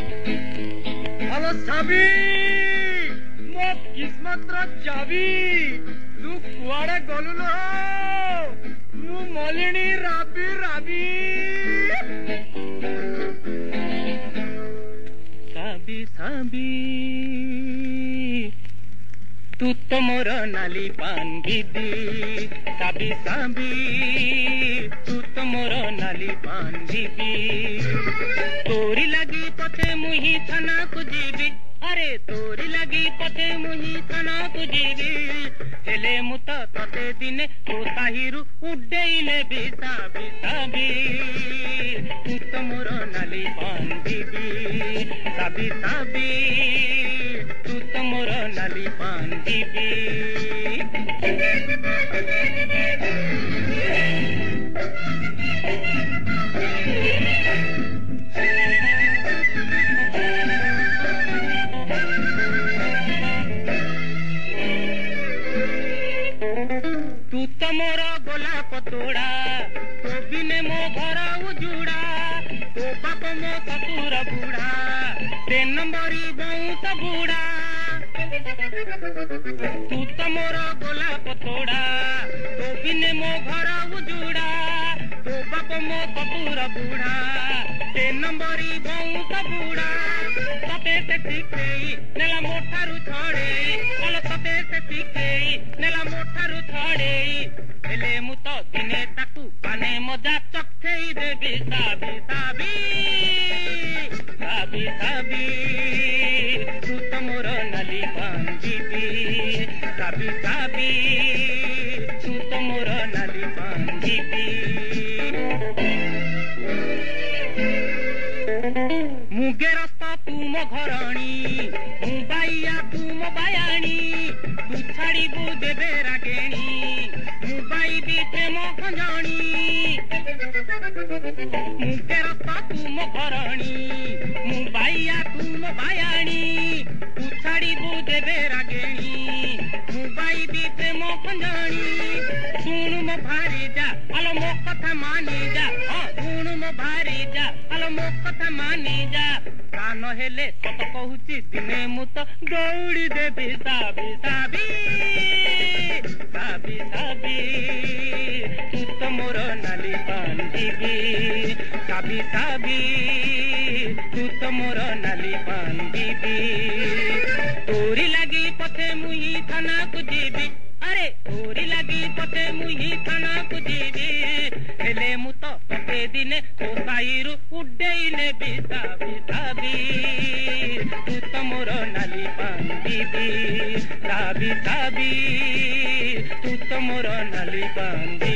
hello Sabi मो किस्मत रा चाबी तू कुआड़े गलु लो मु मलिनी राबी राबी साबी साबी तू तो मोर नाली पान दीदी साबी साबी तू तो मोर नाली पान दीदी तोरी लगी पथे मुही थाना को जीवी अरे तोरी लगी पथे मुही थाना को जीवी हेले मुत तते दिने तो साहिरु उड्डेइले भी साबी साबी तू तो मोर नाली पान दीदी साबी साबी तू तो मोर नाली पान दीदी तू तो मोर गोलाप तोड़ा तो बिने मो घर उजुड़ा तो बाप मो ससुर बूढ़ा ते नंबरी बहुत बूढ़ा तू तो मोर गोलाप तोड़ा तो बिने मो घर उजुड़ा तो बाप मो ससुर बूढ़ा ते नंबरी बहुत बूढ़ा तते से शिखेई नेला मोठारू छड़े अल तते से शिखेई नेला मोठारू छड़े हेले मु तो दिने ताकू पाने मजा चखेई देबी साबी साबी साबी साबी तू तो मोर नाली पान दीदी साबी साबी तू तो मोर नाली पान दीदी मुगे रास्ता तू मो घरणी मु बाइया तू मो बायाणी तू छाड़ी बु देबे रागेणी मु बाई बीते मो खंजणी मुगे रास्ता तू मो घरणी मु बाइया तू मो बायाणी तू छाड़ी बु देबे रागेणी मु बाई बीते मो खंजणी सुन मो भारी जा आलो मो कथा मानी जा सुन मो भारी जा आलो मो कथा मानी जा कान हेले सत कहूची दिने मु तो दौड़ी देबी साबी साबी साबी साबी तू तो मोर नाली पान दीदी साबी साबी तू तो मोर नाली पान दीदी तोरी लगी पथे मुही थाना को जीवी अरे तोरी लगी पथे मुही थाना को जीवी हेले मु तो तते दिने तो साइरु उड्डेइले भी साबी साबी तू तो मोर नाली पान दीदी साबी साबी तू तो मोर नाली पान